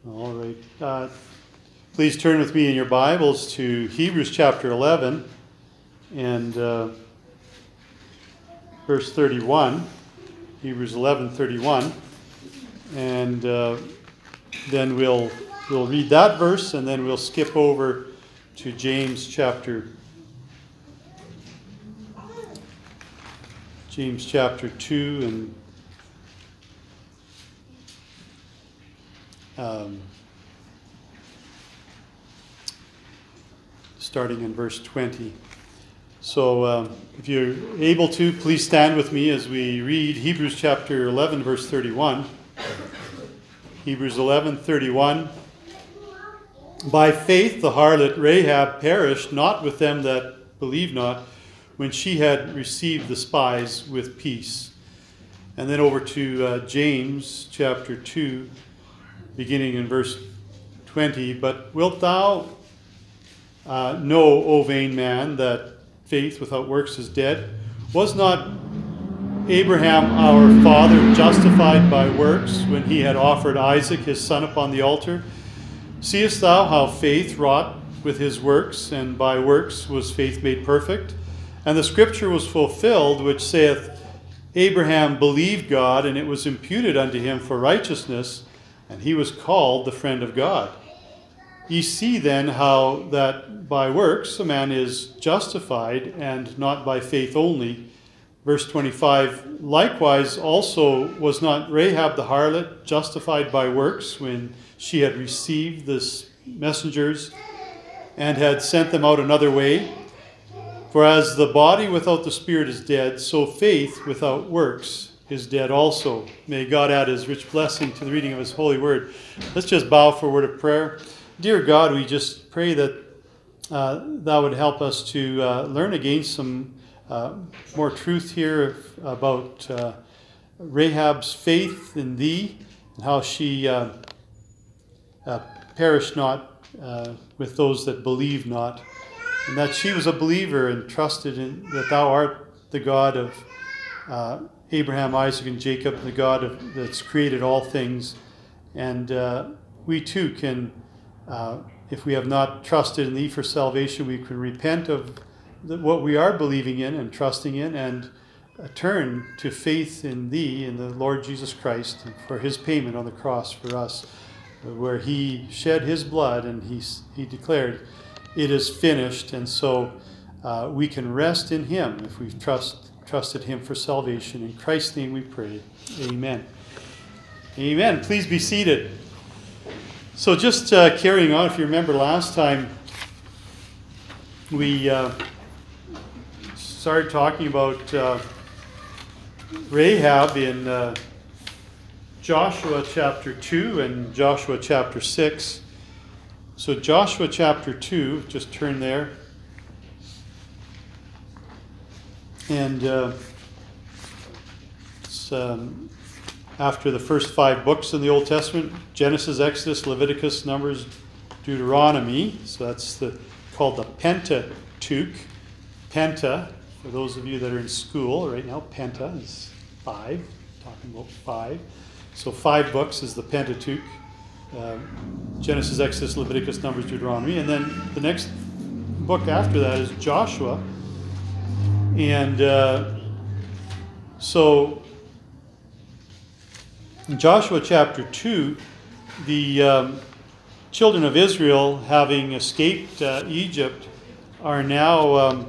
All right. Please turn with me in your Bibles to Hebrews chapter 11 and verse 31. Hebrews 11:31, and then we'll read that verse, and then we'll skip over to James chapter 2 and starting in verse 20. So if you're able to, please stand with me as we read Hebrews chapter 11, verse 31. Hebrews 11:31. By faith the harlot Rahab perished not with them that believe not, when she had received the spies with peace. And then over to James chapter 2, beginning in verse 20. But wilt thou know, O vain man, that faith without works is dead? Was not Abraham our father justified by works when he had offered Isaac his son upon the altar? Seest thou how faith wrought with his works, and by works was faith made perfect? And the scripture was fulfilled, which saith, Abraham believed God, and it was imputed unto him for righteousness, and he was called the friend of God. Ye see then how that by works a man is justified, and not by faith only. Verse 25, likewise also was not Rahab the harlot justified by works when she had received the messengers and had sent them out another way? For as the body without the spirit is dead, so faith without works is dead also. May God add his rich blessing to the reading of his holy word. Let's just bow for a word of prayer. Dear God, we just pray that thou would help us to learn again some more truth here about Rahab's faith in thee, and how she perished not with those that believe not, and that she was a believer and trusted in that thou art the God of Abraham, Isaac, and Jacob, the God that's created all things. And we too can, if we have not trusted in thee for salvation, we can repent of what we are believing in and trusting in, and turn to faith in thee, in the Lord Jesus Christ, and for his payment on the cross for us, where he shed his blood and he declared, it is finished. And so we can rest in him if we've trusted him for salvation. In Christ's name we pray. Amen. Amen. Please be seated. So just carrying on, if you remember last time, we started talking about Rahab in Joshua chapter 2 and Joshua chapter 6. So Joshua chapter 2, just turn there. And it's after the first 5 books in the Old Testament: Genesis, Exodus, Leviticus, Numbers, Deuteronomy. So that's called the Pentateuch. Penta, for those of you that are in school right now, Penta is 5. Talking about 5. So 5 books is the Pentateuch. Genesis, Exodus, Leviticus, Numbers, Deuteronomy. And then the next book after that is Joshua. And so in Joshua chapter 2, the children of Israel, having escaped Egypt, are now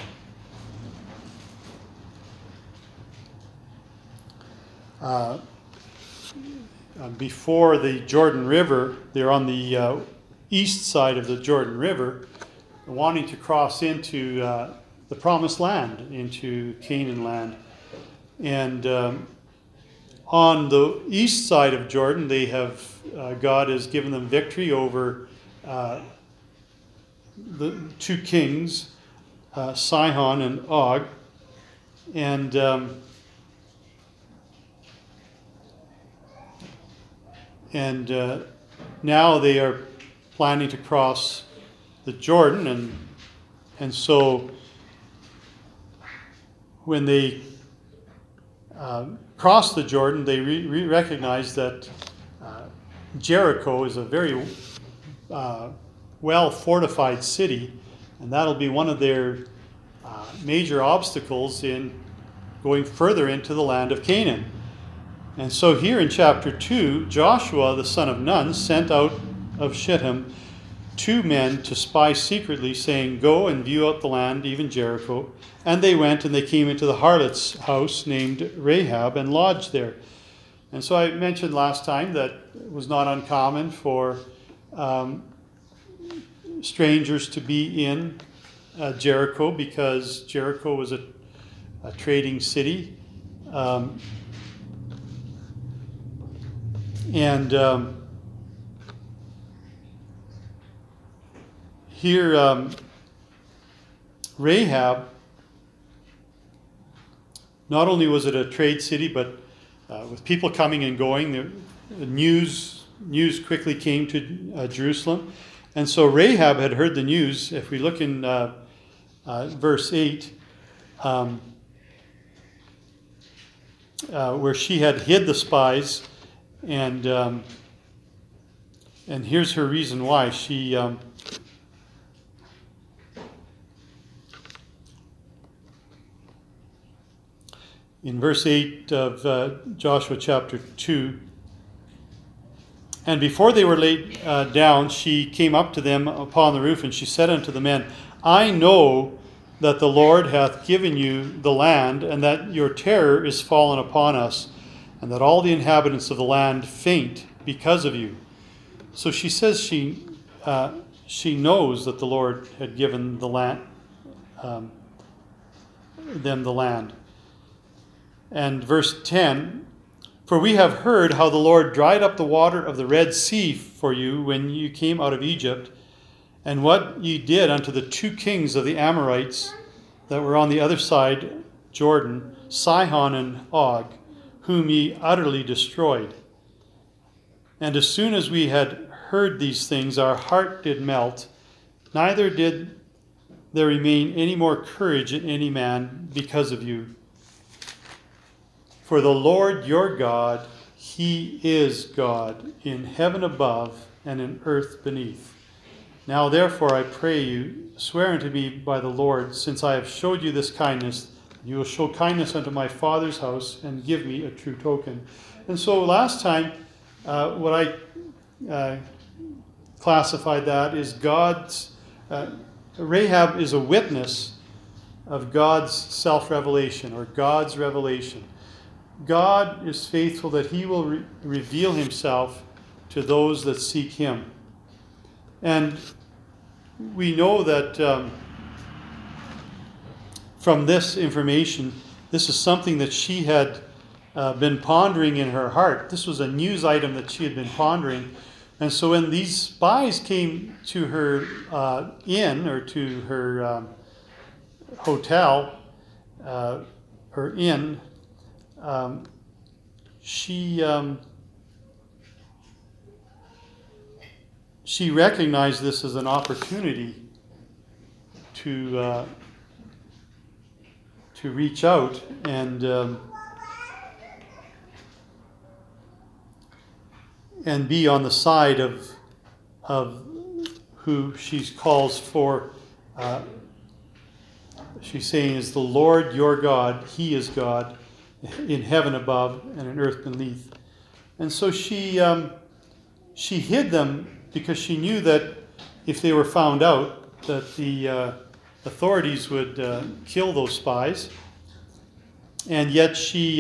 before the Jordan River. They're on the east side of the Jordan River, wanting to cross into the Promised Land, into Canaan land. And on the east side of Jordan, they have God has given them victory over the 2 kings, Sihon and Og, and now they are planning to cross the Jordan, and so when they cross the Jordan, they recognize that Jericho is a very well fortified city, and that'll be one of their major obstacles in going further into the land of Canaan. And so here in chapter 2, Joshua the son of Nun sent out of Shittim 2 men to spy secretly, saying, "Go and view out the land, even Jericho." And they went, and they came into the harlot's house named Rahab and lodged there. And so I mentioned last time that it was not uncommon for strangers to be in Jericho, because Jericho was a trading city. Here, Rahab, not only was it a trade city, but with people coming and going, the news quickly came to Jerusalem. And so Rahab had heard the news. If we look in verse 8, where she had hid the spies, and here's her reason why. She in verse 8 of Joshua chapter 2, "And before they were laid down, she came up to them upon the roof, and she said unto the men, I know that the Lord hath given you the land, and that your terror is fallen upon us, and that all the inhabitants of the land faint because of you." So she says she knows that the Lord had given the land, them the land. And verse 10, "For we have heard how the Lord dried up the water of the Red Sea for you when you came out of Egypt, and what ye did unto the 2 kings of the Amorites that were on the other side Jordan, Sihon and Og, whom ye utterly destroyed. And as soon as we had heard these things, our heart did melt, neither did there remain any more courage in any man because of you. For the Lord your God, he is God in heaven above and in earth beneath. Now therefore I pray you, swear unto me by the Lord, since I have showed you this kindness, you will show kindness unto my father's house and give me a true token." And so last time, what I classified that is Rahab is a witness of God's self-revelation, or God's revelation. God is faithful that he will reveal himself to those that seek him. And we know that from this information, this is something that she had been pondering in her heart. This was a news item that she had been pondering. And so when these spies came to her inn, or to her hotel, her inn, she recognized this as an opportunity to reach out and be on the side of who she calls for. She's saying is the Lord your God, he is God in heaven above and in earth beneath. And so she hid them, because she knew that if they were found out, that the authorities would kill those spies. And yet she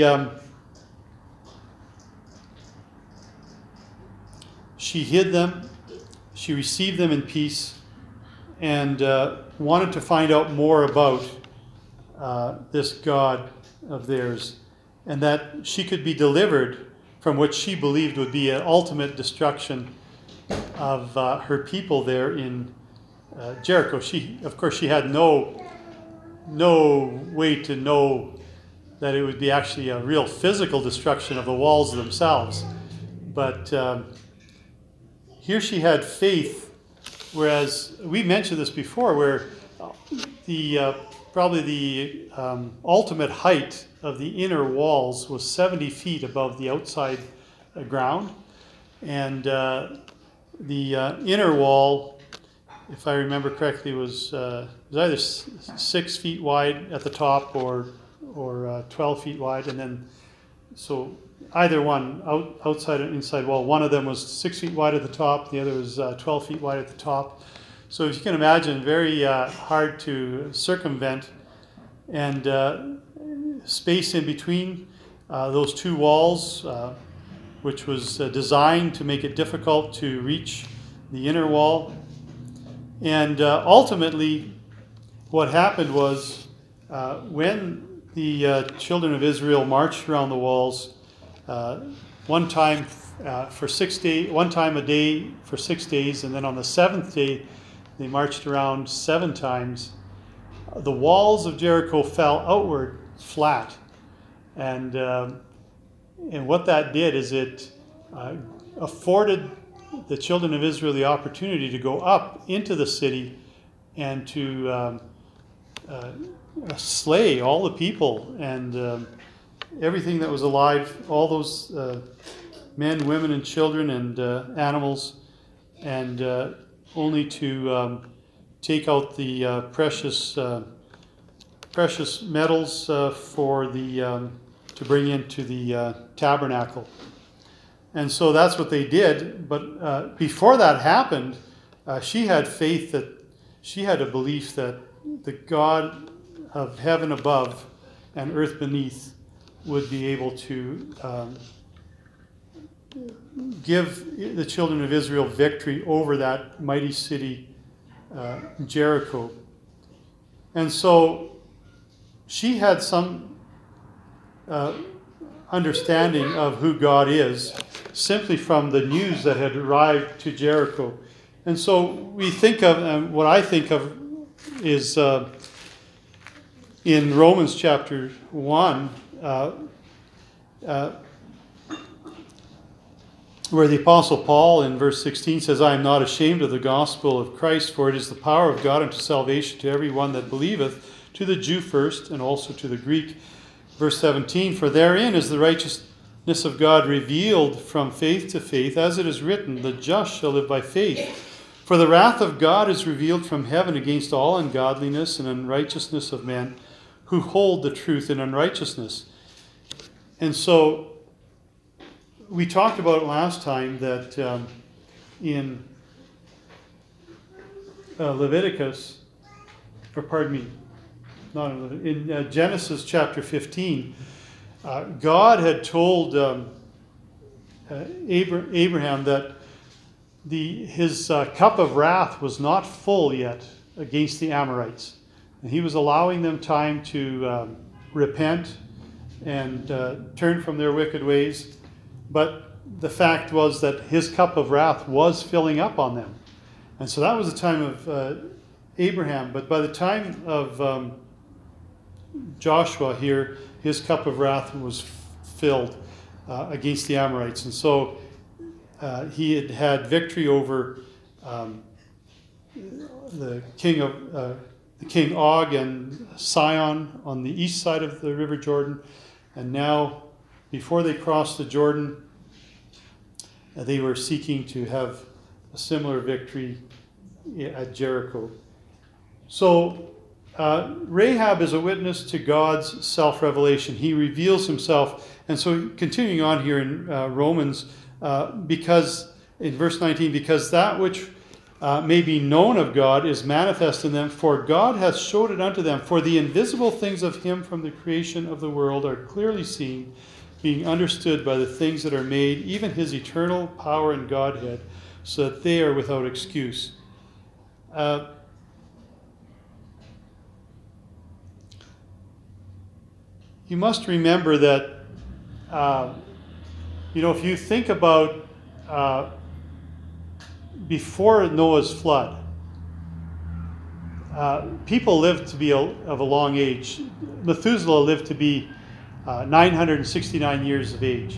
hid them, she received them in peace, and wanted to find out more about this God of theirs, and that she could be delivered from what she believed would be an ultimate destruction of her people there in Jericho. Of course, she had no way to know that it would be actually a real physical destruction of the walls themselves. But here she had faith, whereas we mentioned this before, where probably the ultimate height of the inner walls was 70 feet above the outside ground. And the inner wall, if I remember correctly, was either 6 feet wide at the top or 12 feet wide, and then so either one, outside and inside wall. One of them was 6 feet wide at the top, the other was 12 feet wide at the top. So if you can imagine, very hard to circumvent, and space in between those two walls, which was designed to make it difficult to reach the inner wall. And ultimately, what happened was when the children of Israel marched around the walls, one time for 6 days, one time a day for 6 days, and then on the seventh day they marched around 7 times. The walls of Jericho fell outward flat, and what that did is it afforded the children of Israel the opportunity to go up into the city and to slay all the people and everything that was alive, all those men, women, and children and animals, and only to take out the precious metals for the to bring into the tabernacle. And so that's what they did. But before that happened, she had faith that she had a belief that the God of heaven above and earth beneath would be able to give the children of Israel victory over that mighty city, Jericho. And so she had some understanding of who God is simply from the news that had arrived to Jericho. And so we think of, what I think of is in Romans chapter 1, where the Apostle Paul in verse 16 says, I am not ashamed of the gospel of Christ, for it is the power of God unto salvation to every one that believeth, to the Jew first, and also to the Greek. Verse 17, for therein is the righteousness of God revealed from faith to faith, as it is written, the just shall live by faith. For the wrath of God is revealed from heaven against all ungodliness and unrighteousness of men who hold the truth in unrighteousness. And so we talked about last time that in Leviticus, or pardon me, not in Leviticus, in Genesis chapter 15, God had told Abraham that his cup of wrath was not full yet against the Amorites. And he was allowing them time to repent and turn from their wicked ways. But the fact was that his cup of wrath was filling up on them. And so that was the time of Abraham. But by the time of Joshua here, his cup of wrath was filled against the Amorites. And so he had had victory over the King Og and Sihon on the east side of the River Jordan. And now, before they crossed the Jordan, they were seeking to have a similar victory at Jericho. So Rahab is a witness to God's self-revelation. He reveals himself. And so continuing on here in Romans, because in verse 19, because that which may be known of God is manifest in them, for God hath showed it unto them. For the invisible things of him from the creation of the world are clearly seen, being understood by the things that are made, even his eternal power and Godhead, so that they are without excuse. You must remember that, if you think about before Noah's flood, people lived to be of a long age. Methuselah lived to be 969 years of age.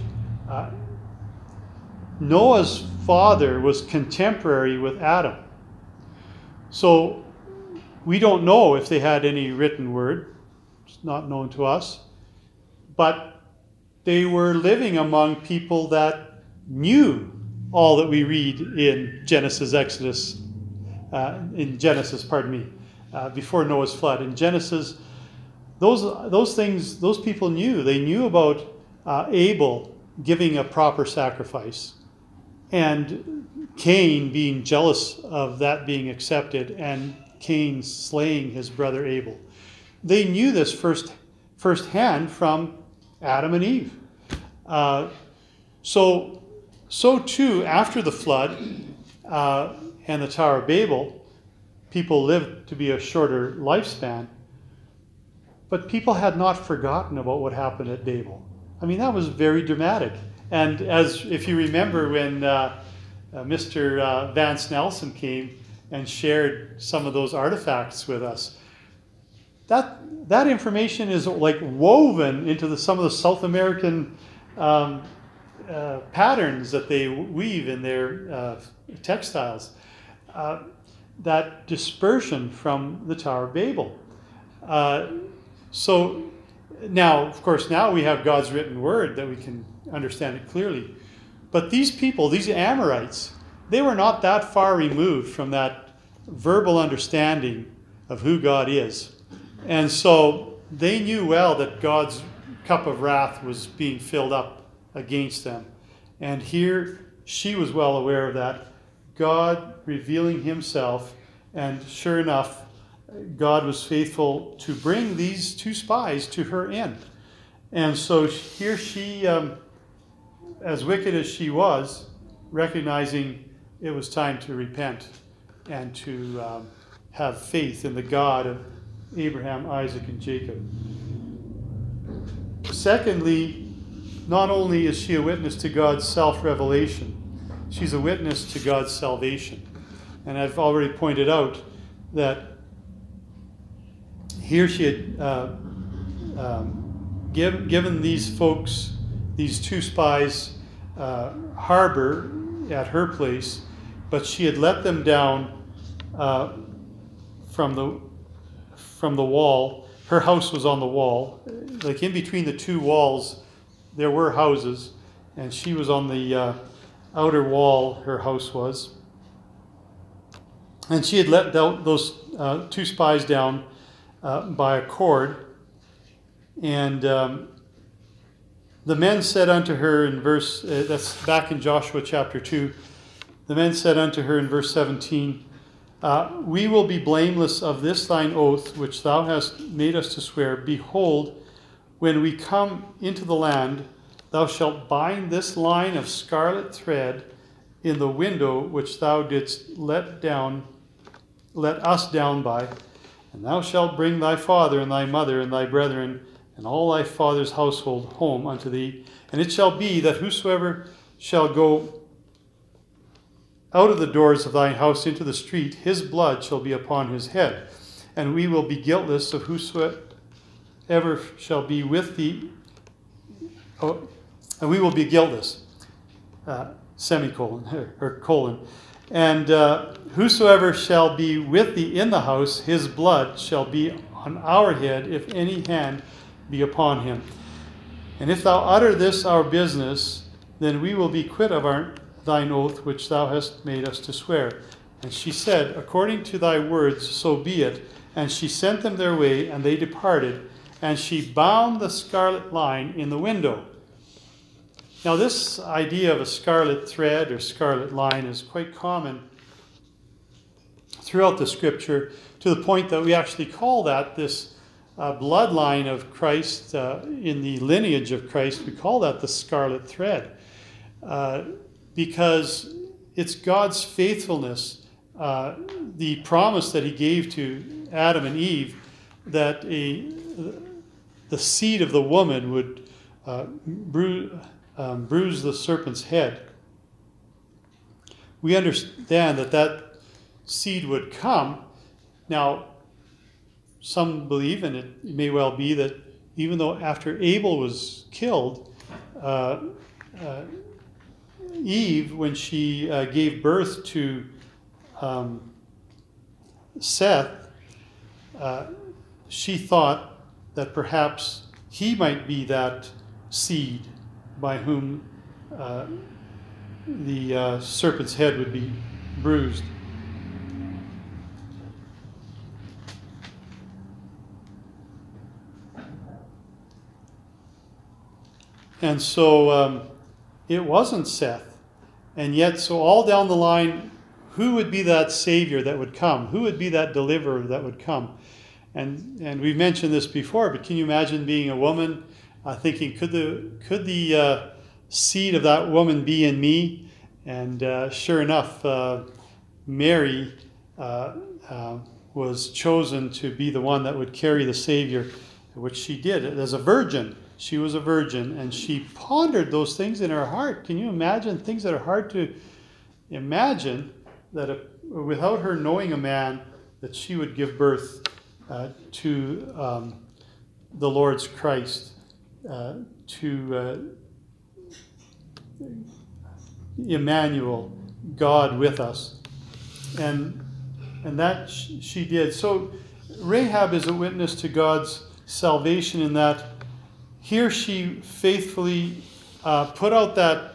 Noah's father was contemporary with Adam. So we don't know if they had any written word. It's not known to us. But they were living among people that knew all that we read in Genesis, before Noah's flood. In Genesis, those things, those people knew. They knew about Abel giving a proper sacrifice, and Cain being jealous of that being accepted, and Cain slaying his brother Abel. They knew this firsthand from Adam and Eve. So too, after the flood and the Tower of Babel, people lived to be a shorter lifespan. But people had not forgotten about what happened at Babel. I mean, that was very dramatic. And if you remember when Mr. Vance Nelson came and shared some of those artifacts with us, that information is like woven into some of the South American patterns that they weave in their textiles. That dispersion from the Tower of Babel. So now, of course, now we have God's written word that we can understand it clearly. But these people, these Amorites, they were not that far removed from that verbal understanding of who God is. And so they knew well that God's cup of wrath was being filled up against them. And here she was well aware of that, God revealing himself, and sure enough, God was faithful to bring these two spies to her end. And so here she, as wicked as she was, recognizing it was time to repent and to have faith in the God of Abraham, Isaac, and Jacob. Secondly, not only is she a witness to God's self-revelation, she's a witness to God's salvation. And I've already pointed out that here she had given these folks, these two spies, harbor at her place, but she had let them down from the wall. Her house was on the wall. Like in between the two walls, there were houses, and she was on the outer wall, her house was. And she had let those two spies down by a cord. And the men said unto her in verse, that's back in Joshua chapter 2, the men said unto her in verse 17, we will be blameless of this thine oath, which thou hast made us to swear. Behold, when we come into the land, thou shalt bind this line of scarlet thread in the window which thou didst let us down by, and thou shalt bring thy father and thy mother and thy brethren and all thy father's household home unto thee. And it shall be that whosoever shall go out of the doors of thine house into the street, his blood shall be upon his head, and we will be guiltless of whosoever shall be with thee. And we will be guiltless, semicolon, or colon. And whosoever shall be with thee in the house, his blood shall be on our head, if any hand be upon him. And if thou utter this our business, then we will be quit of thine oath which thou hast made us to swear. And she said, according to thy words, so be it. And she sent them their way, and they departed. And she bound the scarlet line in the window. Now, this idea of a scarlet thread or scarlet line is quite common throughout the Scripture, to the point that we actually call that this bloodline of Christ, in the lineage of Christ, we call that the scarlet thread, because it's God's faithfulness, the promise that he gave to Adam and Eve, that the seed of the woman would bruise the serpent's head. We understand that seed would come. Now, some believe, and it may well be, that even though after Abel was killed, Eve, when she gave birth to Seth, she thought that perhaps he might be that seed by whom the serpent's head would be bruised. And so it wasn't Seth. And yet, so all down the line, who would be that Savior that would come? Who would be that deliverer that would come? And we've mentioned this before, but can you imagine being a woman thinking, could the seed of that woman be in me? And sure enough, Mary was chosen to be the one that would carry the Savior, which she did as a virgin. She was a virgin, and she pondered those things in her heart. Can you imagine things that are hard to imagine, that without her knowing a man, that she would give birth to the Lord's Christ, to Emmanuel, God with us. And that she did. So Rahab is a witness to God's salvation in that here she faithfully put out that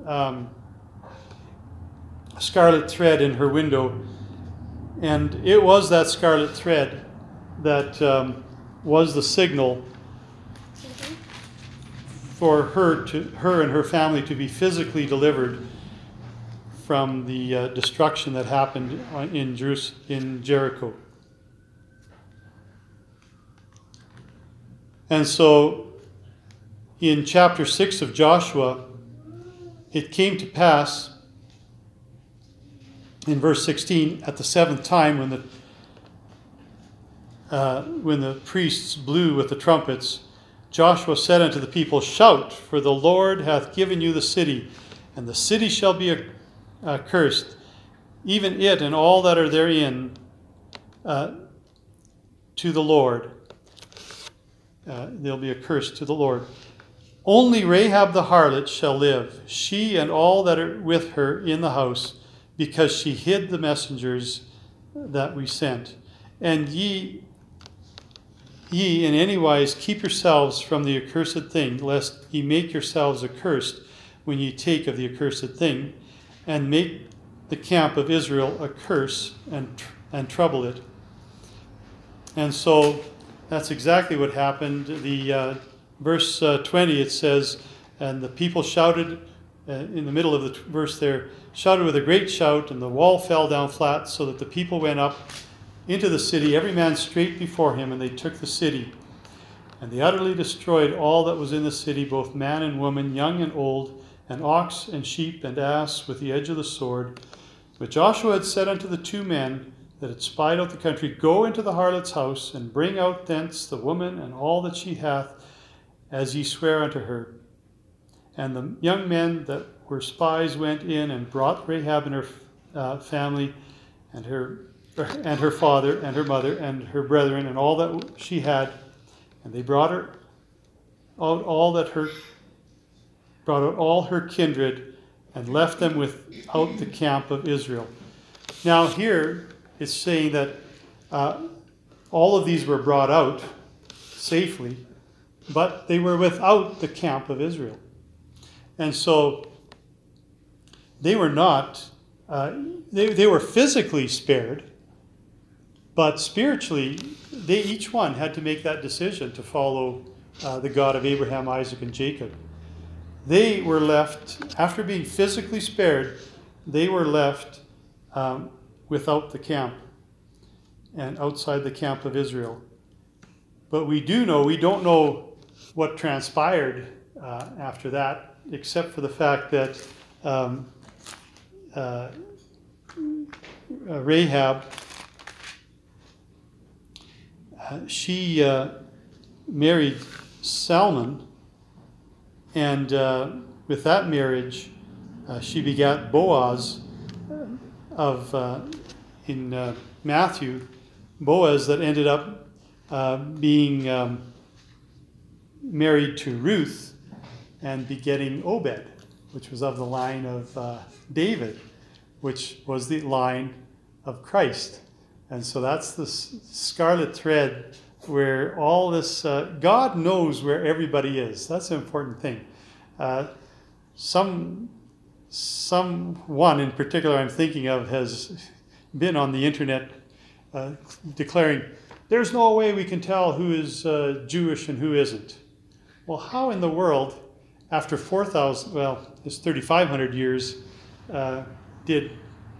scarlet thread in her window, and it was that scarlet thread that was the signal for her and her family to be physically delivered from the destruction that happened in Jericho. And so in chapter 6 of Joshua, it came to pass in verse 16, at the seventh time when the priests blew with the trumpets, Joshua said unto the people, Shout, for the Lord hath given you the city, and the city shall be accursed, even it and all that are therein, to the Lord. They'll be accursed to the Lord. Only Rahab the harlot shall live, she and all that are with her in the house, because she hid the messengers that we sent. And ye in any wise keep yourselves from the accursed thing, lest ye make yourselves accursed when ye take of the accursed thing, and make the camp of Israel a curse and trouble it. And so that's exactly what happened. The verse 20, it says, and the people shouted, in the middle of the verse there, shouted with a great shout, and the wall fell down flat, so that the people went up into the city, every man straight before him, and they took the city. And they utterly destroyed all that was in the city, both man and woman, young and old, and ox and sheep and ass, with the edge of the sword. But Joshua had said unto the two men that had spied out the country, Go into the harlot's house, and bring out thence the woman and all that she hath, as ye swear unto her. And the young men that were spies went in and brought Rahab and her family, and her father and her mother and her brethren and all that she had, and they brought her out all her kindred, and left them without the camp of Israel. Now here it's saying that all of these were brought out safely, but they were without the camp of Israel. And so they were not, they were physically spared, but spiritually, they each one had to make that decision to follow the God of Abraham, Isaac, and Jacob. They were left, after being physically spared, they were left without the camp and outside the camp of Israel. But we don't know what transpired after that, except for the fact that Rahab, she married Salmon, and with that marriage, she begat Boaz in Matthew, Boaz that ended up being married to Ruth and begetting Obed, which was of the line of David, which was the line of Christ. And so that's the scarlet thread where all this, God knows where everybody is. That's an important thing. Some someone in particular I'm thinking of has been on the internet declaring, there's no way we can tell who is Jewish and who isn't. Well, how in the world, after 3,500 years, did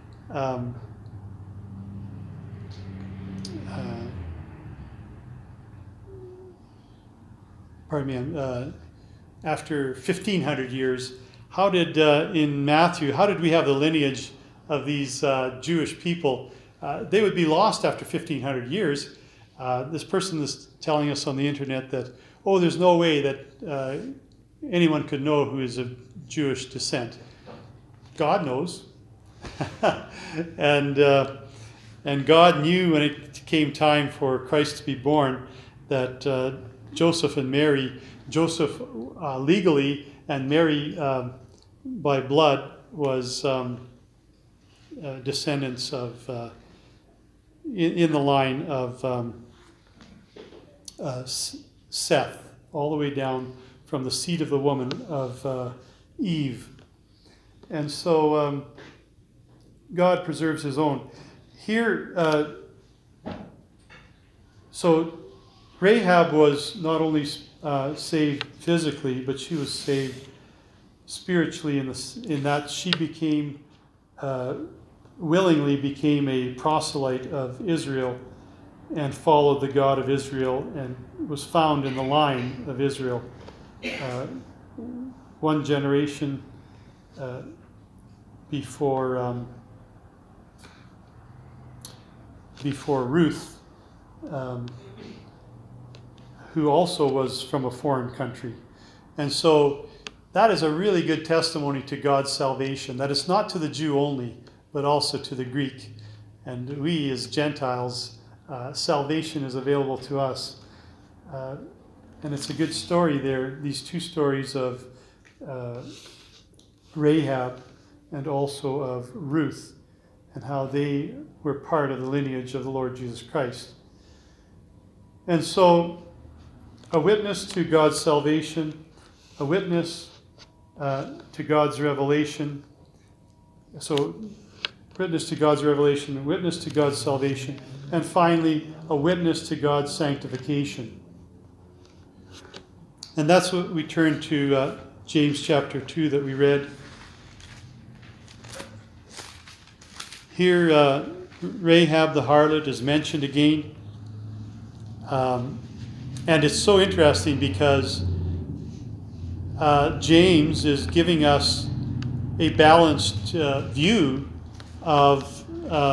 after 1,500 years, how did, in Matthew, how did we have the lineage of these Jewish people? They would be lost after 1,500 years. This person is telling us on the internet that, there's no way that anyone could know who is of Jewish descent. God knows. And God knew when it came time for Christ to be born that Joseph and Mary, Joseph legally and Mary by blood was descendants of, in the line of Seth, all the way down from the seed of the woman of Eve. And so God preserves his own. Here, so Rahab was not only saved physically, but she was saved spiritually in that she became, willingly became a proselyte of Israel and followed the God of Israel and was found in the line of Israel. One generation before Ruth, who also was from a foreign country. And so that is a really good testimony to God's salvation, that it's not to the Jew only, but also to the Greek. And we as Gentiles, salvation is available to us. And it's a good story there, these two stories of Rahab and also of Ruth, and how they were part of the lineage of the Lord Jesus Christ. And so, a witness to God's salvation, a witness to God's revelation. So, witness to God's revelation, a witness to God's salvation, and finally, a witness to God's sanctification. And that's what we turn to James chapter 2 that we read. Here, Rahab the harlot is mentioned again. And it's so interesting because James is giving us a balanced view of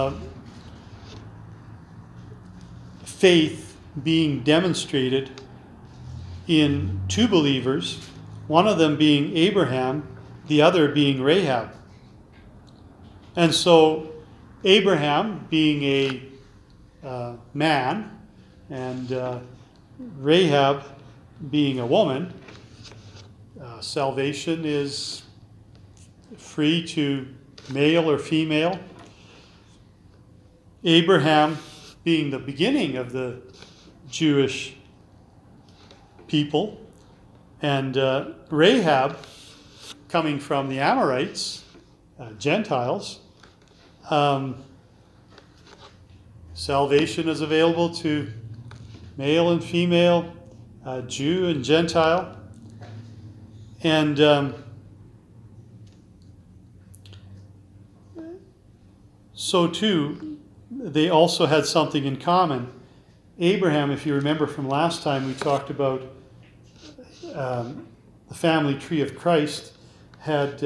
faith being demonstrated in two believers, one of them being Abraham, the other being Rahab. And so Abraham being a man and Rahab being a woman, salvation is free to male or female. Abraham being the beginning of the Jewish people, and Rahab coming from the Amorites, Gentiles. Salvation is available to male and female, Jew and Gentile. And so too, they also had something in common. Abraham, if you remember from last time, we talked about the family tree of Christ has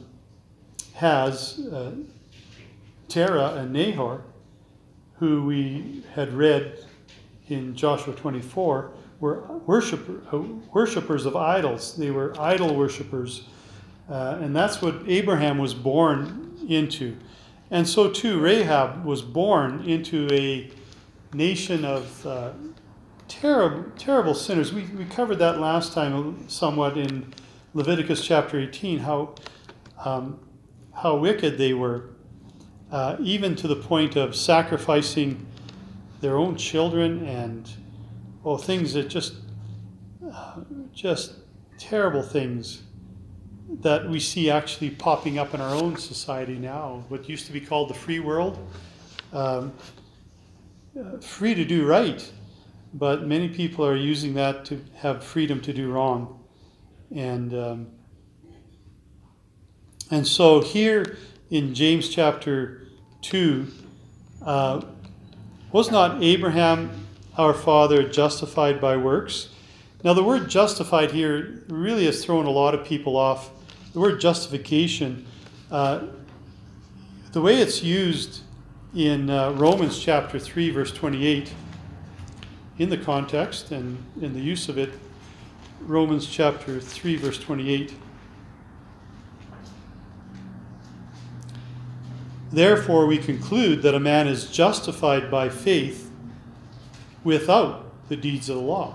Terah and Nahor, who we had read in Joshua 24, were worshipers of idols. They were idol worshipers. And that's what Abraham was born into. And so too, Rahab was born into a nation of terrible sinners. We covered that last time somewhat in Leviticus chapter 18, how wicked they were, even to the point of sacrificing their own children and things that just terrible things. that we see actually popping up in our own society now. What used to be called the free world, free to do right, but many people are using that to have freedom to do wrong. And so here in James chapter 2, was not Abraham our father justified by works? Now the word justified here really has thrown a lot of people off. The word justification, the way it's used in Romans chapter 3 verse 28, in the context and in the use of it, Romans chapter 3 verse 28. Therefore we conclude that a man is justified by faith without the deeds of the law.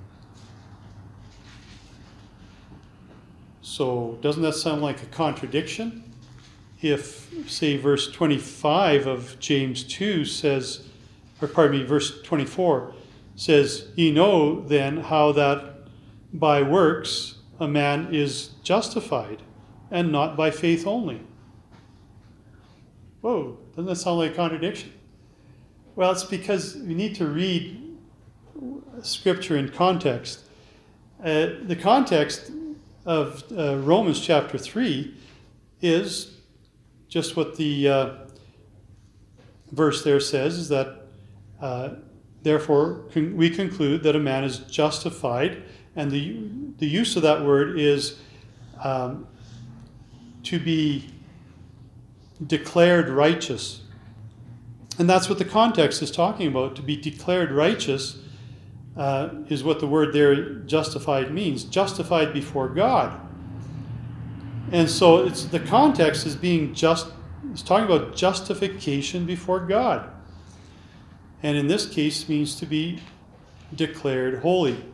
So doesn't that sound like a contradiction? If, say, verse 25 of James 2 says, verse 24 says, ye know then how that by works a man is justified, and not by faith only. Whoa, doesn't that sound like a contradiction? Well, it's because we need to read Scripture in context. The context of Romans chapter 3 is just what the verse there says, is that therefore we conclude that a man is justified, and the use of that word is to be declared righteous. And that's what the context is talking about. To be declared righteous is what the word there, justified, means. Justified before God. And so the context is it's talking about justification before God. And in this case means to be declared holy.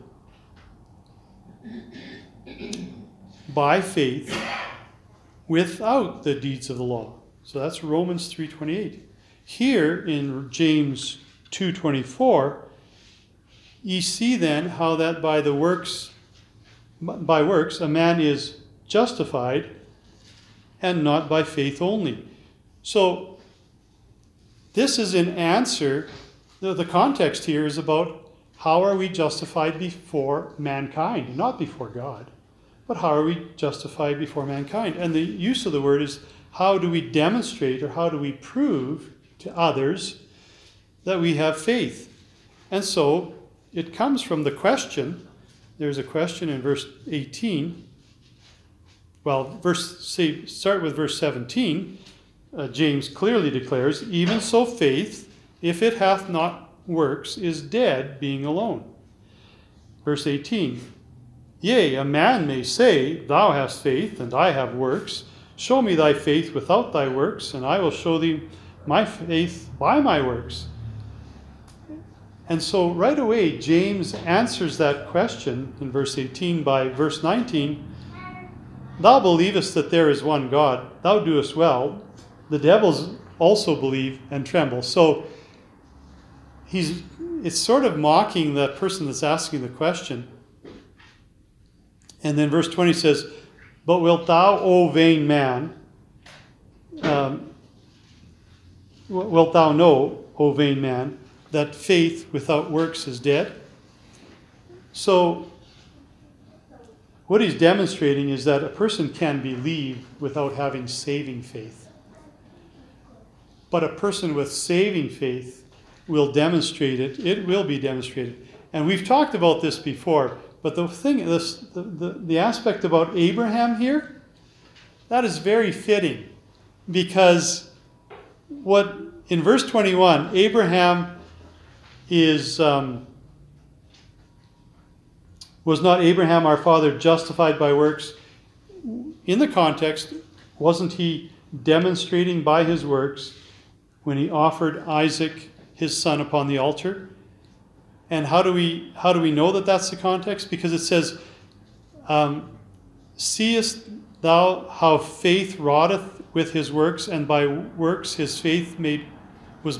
By faith without the deeds of the law. So that's Romans 3:28. Here in James 2:24, ye see then how that by works a man is justified, and not by faith only. So this is an answer. The context here is about how are we justified before mankind, not before God, but how are we justified before mankind? And the use of the word is, how do we demonstrate, or how do we prove to others that we have faith? And so it comes from the question. There's a question in verse 18. Well, start with verse 17. James clearly declares, even so faith, if it hath not works, is dead, being alone. Verse 18. Yea, a man may say, thou hast faith, and I have works. Show me thy faith without thy works, and I will show thee my faith by my works. And so right away, James answers that question in verse 18 by verse 19. Thou believest that there is one God. Thou doest well. The devils also believe and tremble. So it's sort of mocking that person that's asking the question. And then verse 20 says, but wilt thou, O vain man, wilt thou know, O vain man, that faith without works is dead? So what he's demonstrating is that a person can believe without having saving faith. But a person with saving faith will demonstrate it. It will be demonstrated. And we've talked about this before. But the thing is, the aspect about Abraham here, that is very fitting, because what in verse 21, Abraham was not Abraham our father justified by works? In the context, wasn't he demonstrating by his works when he offered Isaac his son upon the altar? And how do we know that that's the context? Because it says, seest thou how faith wrougheth with his works, and by works his faith was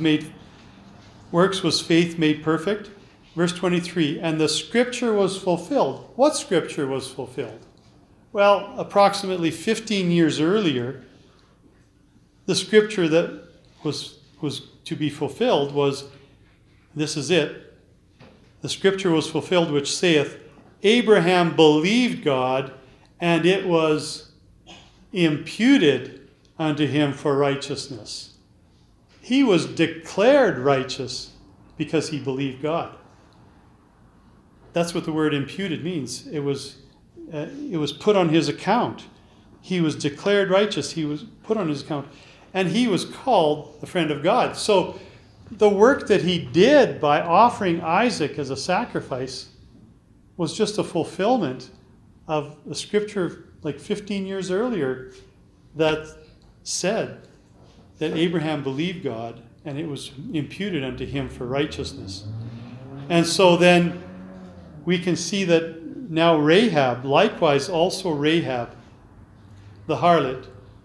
faith made perfect? Verse 23, and the scripture was fulfilled. What scripture was fulfilled? Well, approximately 15 years earlier, the scripture that was to be fulfilled was, this is it, the scripture was fulfilled which saith, Abraham believed God, and it was imputed unto him for righteousness. He was declared righteous because he believed God. That's what the word imputed means. It was put on his account. He was declared righteous. He was put on his account. And he was called the friend of God. So the work that he did by offering Isaac as a sacrifice was just a fulfillment of the scripture like 15 years earlier that said that Abraham believed God and it was imputed unto him for righteousness. And so then we can see that now Rahab, likewise also Rahab, the harlot,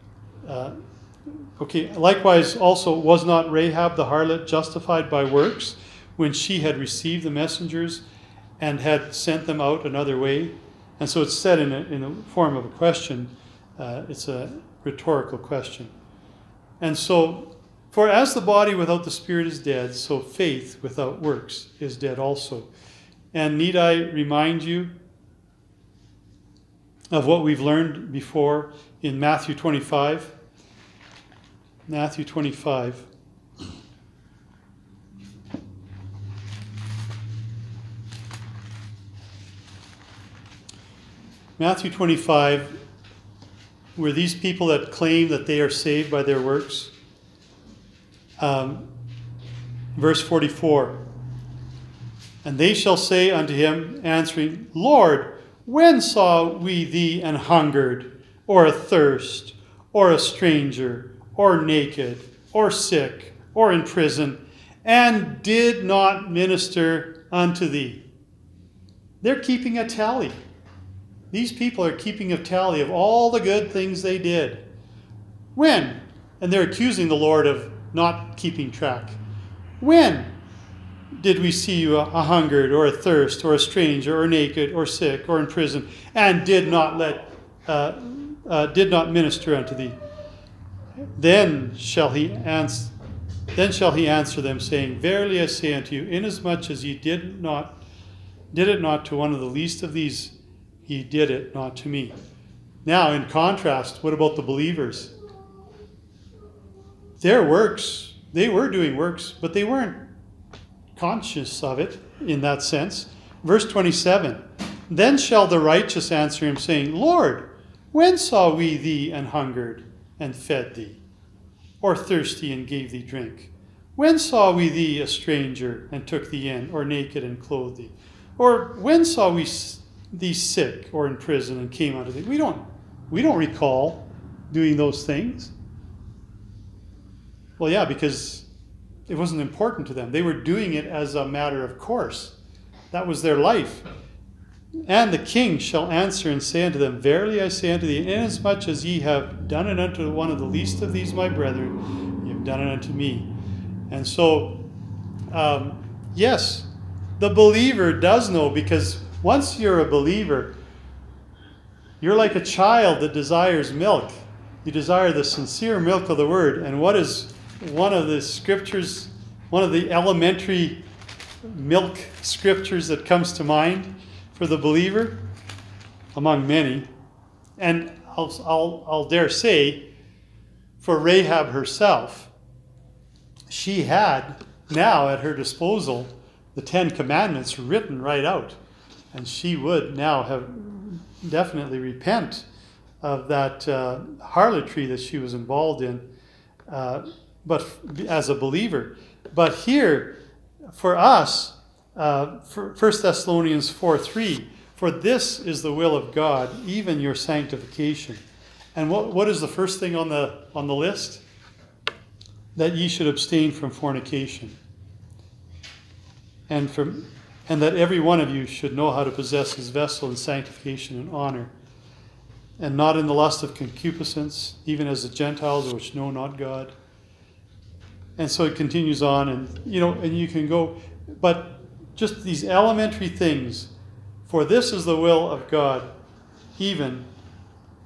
likewise also was not Rahab the harlot justified by works when she had received the messengers and had sent them out another way? And so it's said in the form of a question. It's a rhetorical question. And so, for as the body without the spirit is dead, so faith without works is dead also. And need I remind you of what we've learned before in Matthew 25? Matthew 25. Matthew 25, were these people that claim that they are saved by their works? Verse 44. And they shall say unto him, answering, Lord, when saw we thee an hungered, or athirst, or a stranger, or naked, or sick, or in prison, and did not minister unto thee? They're keeping a tally. These people are keeping a tally of all the good things they did. When? And they're accusing the Lord of not keeping track. When did we see you a hungered, or athirst, or a stranger, or naked, or sick, or in prison, and did not minister unto thee? Then shall he answer them, saying, Verily I say unto you, inasmuch as ye did it not to one of the least of these, ye did it not to me. Now, in contrast, what about the believers? Their works, they were doing works, but they weren't conscious of it in that sense. Verse 27, Then shall the righteous answer him, saying, Lord, when saw we thee an hungered, and fed thee? Or thirsty, and gave thee drink? When saw we thee a stranger, and took thee in? Or naked, and clothed thee? Or when saw we thee sick, or in prison, and came unto thee? We don't recall doing those things. Well, yeah, because it wasn't important to them. They were doing it as a matter of course. That was their life. And the king shall answer and say unto them, Verily I say unto thee, inasmuch as ye have done it unto one of the least of these my brethren, ye have done it unto me. And so, yes, the believer does know, because once you're a believer, you're like a child that desires milk. You desire the sincere milk of the word. And what is one of the scriptures, one of the elementary milk scriptures that comes to mind for the believer? Among many. And I'll dare say, for Rahab herself, she had now at her disposal the 10 Commandments written right out. And she would now have definitely repent of that harlotry that she was involved in, but as a believer. But here, for us, for 1 Thessalonians 4:3, for this is the will of God, even your sanctification. And what is the first thing on the list? That ye should abstain from fornication. And that every one of you should know how to possess his vessel in sanctification and honor, and not in the lust of concupiscence, even as the Gentiles which know not God. And so it continues on, and you can go, but just these elementary things, for this is the will of God, even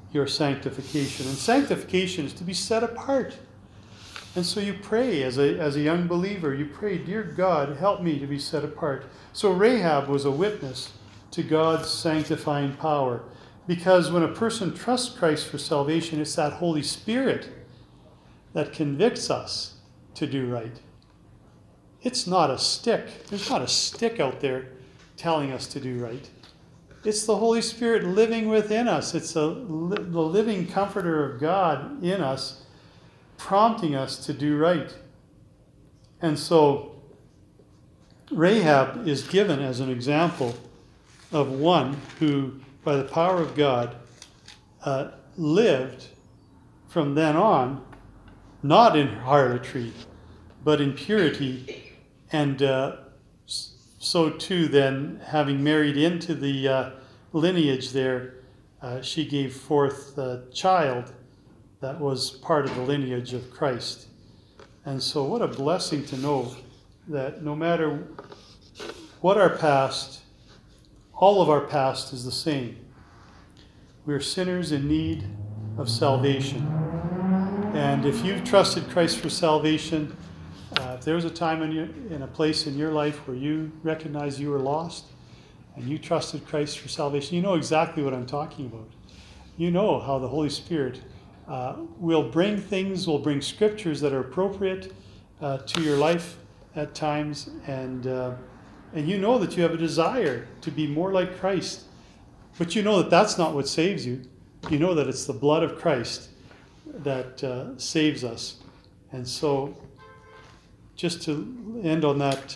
your sanctification. And sanctification is to be set apart. And so you pray as a young believer, you pray, dear God, help me to be set apart. So Rahab was a witness to God's sanctifying power. Because when a person trusts Christ for salvation, it's that Holy Spirit that convicts us to do right. It's not a stick. There's not a stick out there telling us to do right. It's the Holy Spirit living within us. It's the living comforter of God in us, prompting us to do right. And so Rahab is given as an example of one who, by the power of God, lived from then on, not in harlotry, but in purity, and so too then, having married into the lineage there, she gave forth a child that was part of the lineage of Christ. And so what a blessing to know that no matter what our past, all of our past is the same. We're sinners in need of salvation. And if you've trusted Christ for salvation, if there was a time in a place in your life where you recognized you were lost and you trusted Christ for salvation, you know exactly what I'm talking about. You know how the Holy Spirit will bring scriptures that are appropriate to your life at times, and you know that you have a desire to be more like Christ. But you know that that's not what saves you. You know that it's the blood of Christ that saves us. And so, just to end on that,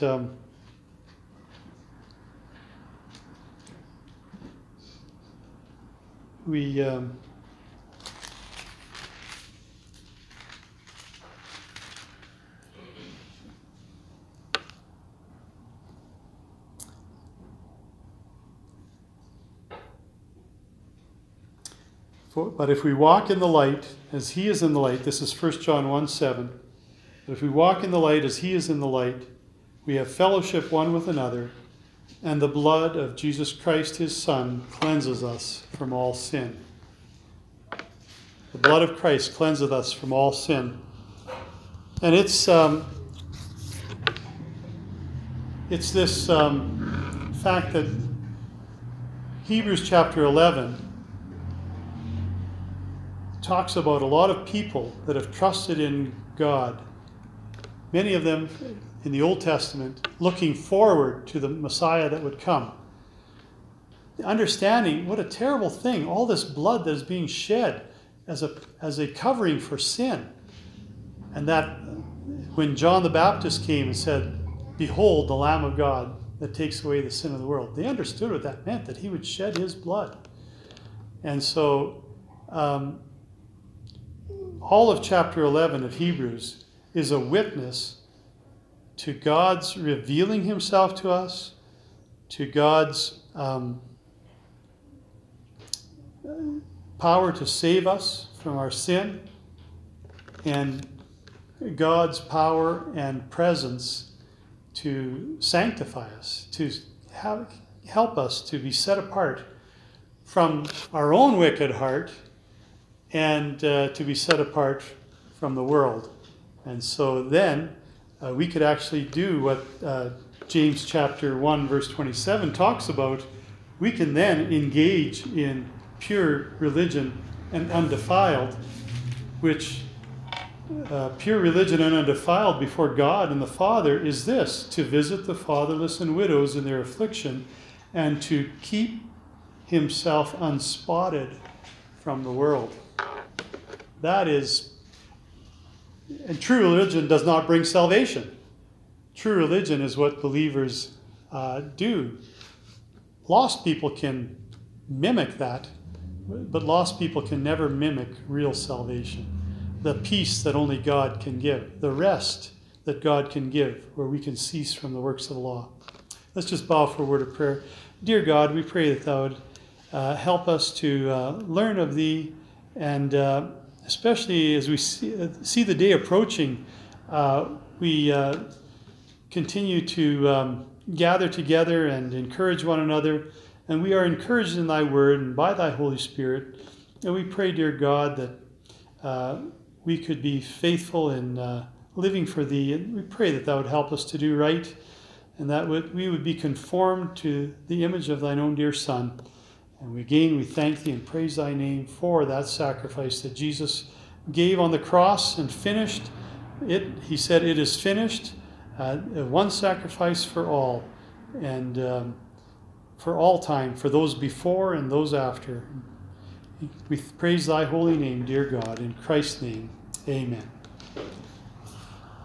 but if we walk in the light, as he is in the light, this is 1 John 1:7. But if we walk in the light as he is in the light, we have fellowship one with another, and the blood of Jesus Christ, his Son, cleanses us from all sin. The blood of Christ cleanseth us from all sin. And it's this fact that Hebrews chapter 11 talks about a lot of people that have trusted in God. Many of them in the Old Testament looking forward to the Messiah that would come. Understanding what a terrible thing, all this blood that is being shed as a covering for sin. And that when John the Baptist came and said, "Behold, the Lamb of God that takes away the sin of the world," they understood what that meant, that he would shed his blood. And so all of chapter 11 of Hebrews is a witness to God's revealing himself to us, to God's power to save us from our sin, and God's power and presence to sanctify us, to help us to be set apart from our own wicked heart and to be set apart from the world. And so then we could actually do what James chapter 1 verse 27 talks about. We can then engage in pure religion and undefiled, which pure religion and undefiled before God and the Father is this: to visit the fatherless and widows in their affliction, and to keep himself unspotted from the world. That is, and true religion does not bring salvation. True religion is what believers do. Lost people can mimic that, but lost people can never mimic real salvation. The peace that only God can give, the rest that God can give, where we can cease from the works of the law. Let's just bow for a word of prayer. Dear God, we pray that thou would help us to learn of thee, and especially as we see the day approaching, we continue to gather together and encourage one another. And we are encouraged in thy word and by thy Holy Spirit And we pray, dear God, that we could be faithful in living for Thee. And we pray that Thou would help us to do right, and that we would be conformed to the image of Thine own dear Son. And again, we thank Thee and praise Thy name for that sacrifice that Jesus gave on the cross and finished it. He said, "It is finished." One sacrifice for all, and for all time, for those before and those after. We praise Thy holy name, dear God. In Christ's name, amen.